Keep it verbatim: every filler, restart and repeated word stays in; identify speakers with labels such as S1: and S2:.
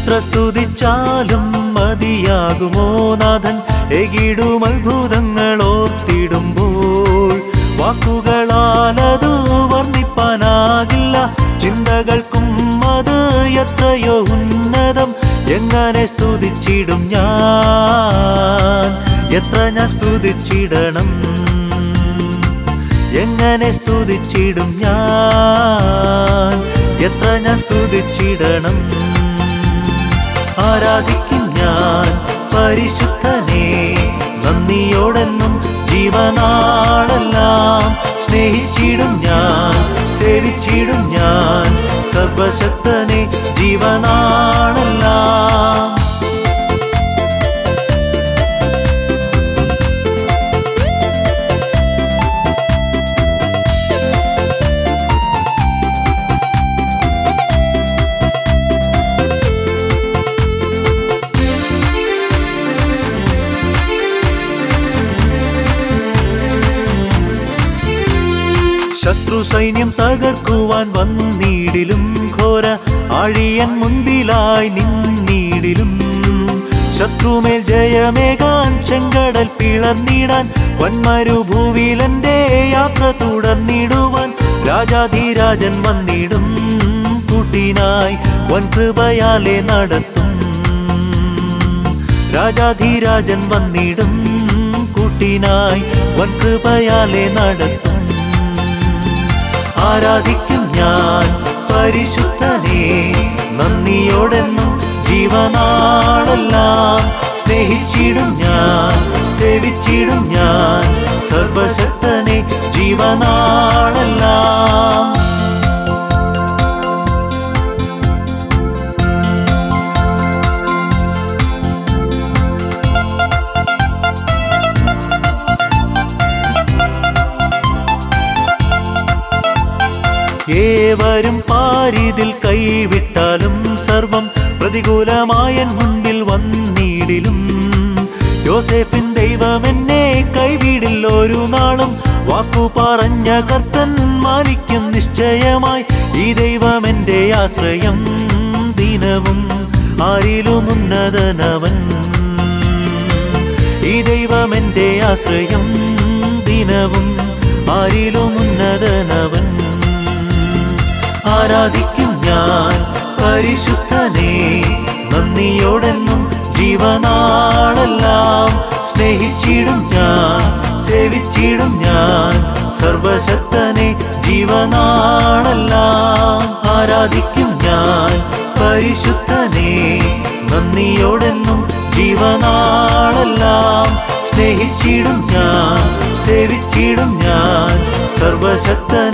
S1: എത്ര സ്തുതിച്ചാലും മതിയാകുമോ നാഥൻ എകിടും അത്ഭുതങ്ങൾ ഓർത്തിടുമ്പോൾ വാക്കുകളാലതു വർണ്ണിപ്പാനാകില്ല ചിന്തകൾക്കും അത് എത്രയോ ഉന്നതം എങ്ങനെ സ്തുതിച്ചിടും ഞാൻ എത്ര ഞാൻ സ്തുതിച്ചിടണം എങ്ങനെ സ്തുതിച്ചിടും ഞാൻ എത്ര ഞാൻ സ്തുതിച്ചിടണം ആരാധിക്കും ഞാൻ പരിശുദ്ധനെ നന്ദിയോടെന്നും ജീവനാളെല്ലാം സ്നേഹിച്ചിടും ഞാൻ സേവിച്ചിടും ഞാൻ സർവശക്തനെ ജീവനാളെല്ലാം ശത്രു സൈന്യം തകർക്കുവാൻ വന്നിടിലും ഘോര ആഴിയൻ മുൻപിലായി നിന്നിടിലും ശത്രുമേൽ ജയമേകാൻ ചെങ്കടൽ പിളർന്നിടാൻ വന്മരുഭൂവിലെന്റെ യാത്ര തുടർന്നിടുവാൻ രാജാധിരാജൻ വന്നിടും കൂട്ടിനായി വൻകൃപയാലെ നടത്തും രാജാധിരാജൻ വന്നിടും കൂട്ടിനായി വൻകൃപയാലെ നടത്തും ആരാധിക്കും ഞാൻ പരിശുദ്ധനെ നന്ദിയോടെന്നും ജീവനാളെല്ലാം സ്നേഹിച്ചിടും ഞാൻ സേവിച്ചിടും ഞാൻ സർവശക്തനെ ജീവനാളെല്ലാം ഏവരും പാരിതിൽ കൈവിട്ടാലും സർവം പ്രതികൂലമായ മുൻപിൽ വന്നിടിലും യോസേഫിൻ ദൈവം എന്നെ കൈവിടിൽ ഒരു നാളും വാക്കു പറഞ്ഞ കർത്തൻ മാനിക്കും നിശ്ചയമായി ഈ ദൈവം എന്റെ ആശ്രയം ദിനവും ആരിലും ഉന്നതനവൻ ഈ ദൈവം എന്റെ ആശ്രയം ദിനവും ആരിലും ഉന്നതനവൻ ആരാധിക്കും ഞാൻ പരിശുദ്ധനെ നന്ദിയോടെന്നും ജീവനാളെല്ലാം സ്നേഹിച്ചിടും ഞാൻ സേവിച്ചിടും ഞാൻ സർവശക്തനെ ജീവനാളെല്ലാം ആരാധിക്കും ഞാൻ പരിശുദ്ധനെ നന്ദിയോടെന്നും ജീവനാളെല്ലാം സ്നേഹിച്ചിടും ഞാൻ സേവിച്ചിടും ഞാൻ സർവശക്ത